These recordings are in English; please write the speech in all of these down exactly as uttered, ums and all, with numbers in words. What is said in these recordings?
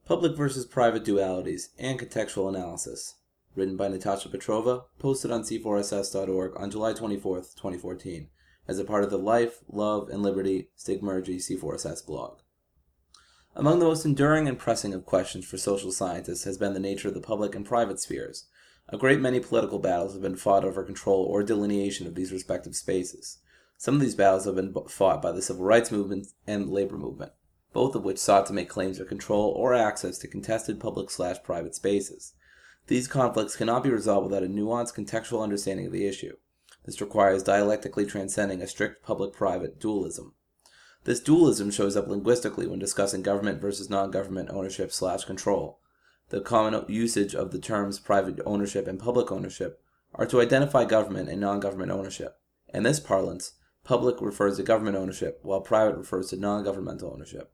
Public versus Private Dualities and Contextual Analysis, written by Natasha Petrova, posted on C four S S dot org on July twenty-fourth, twenty fourteen, as a part of the Life, Love, and Liberty Stigmergy C four S S blog. Among the most enduring and pressing of questions for social scientists has been the nature of the public and private spheres. A great many political battles have been fought over control or delineation of these respective spaces. Some of these battles have been fought by the civil rights movement and labor movement, both of which sought to make claims of control or access to contested public-slash-private spaces. These conflicts cannot be resolved without a nuanced contextual understanding of the issue. This requires dialectically transcending a strict public-private dualism. This dualism shows up linguistically when discussing government versus non-government ownership-slash-control. The common usage of the terms private ownership and public ownership are to identify government and non-government ownership. In this parlance, public refers to government ownership, while private refers to non-governmental ownership.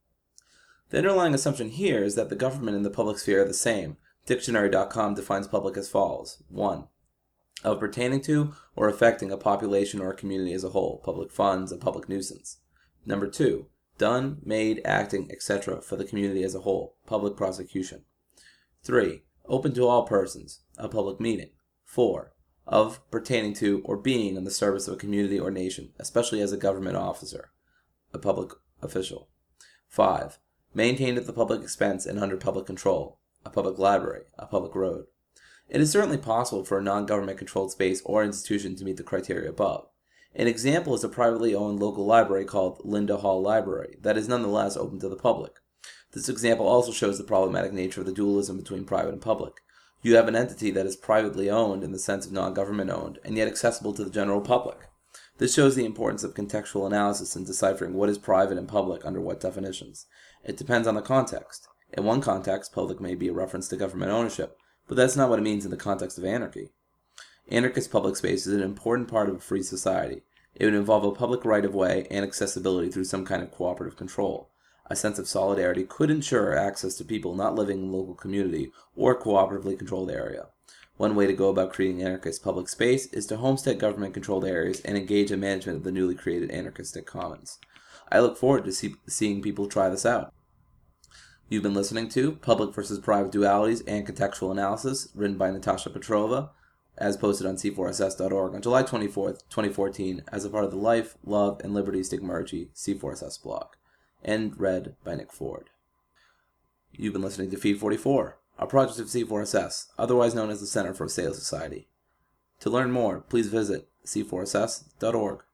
The underlying assumption here is that the government and the public sphere are the same. Dictionary dot com defines public as follows. one. Of pertaining to or affecting a population or a community as a whole, public funds, a public nuisance. Number two. Done, made, acting, et cetera for the community as a whole, public prosecution. three. Open to all persons, a public meeting. four. Of, pertaining to, or being in the service of a community or nation, especially as a government officer, a public official. five. Maintained at the public expense and under public control, a public library, a public road. It is certainly possible for a non-government controlled space or institution to meet the criteria above. An example is a privately owned local library called Linda Hall Library that is nonetheless open to the public. This example also shows the problematic nature of the dualism between private and public. You have an entity that is privately owned in the sense of non-government owned, and yet accessible to the general public. This shows the importance of contextual analysis in deciphering what is private and public under what definitions. It depends on the context. In one context, public may be a reference to government ownership, but that's not what it means in the context of anarchy. Anarchist public space is an important part of a free society. It would involve a public right-of-way and accessibility through some kind of cooperative control. A sense of solidarity could ensure access to people not living in the local community or cooperatively controlled area. One way to go about creating anarchist public space is to homestead government-controlled areas and engage in management of the newly created anarchistic commons. I look forward to see, seeing people try this out. You've been listening to Public versus Private Dualities and Contextual Analysis, written by Natasha Petrova, as posted on C four S S dot org on July twenty-fourth, twenty fourteen, as a part of the Life, Love, and Liberty Stigmergy C four S S blog, and read by Nick Ford. You've been listening to Feed forty-four, a project of C four S S, otherwise known as the Center for a Sales Society. To learn more, please visit C four S S dot org.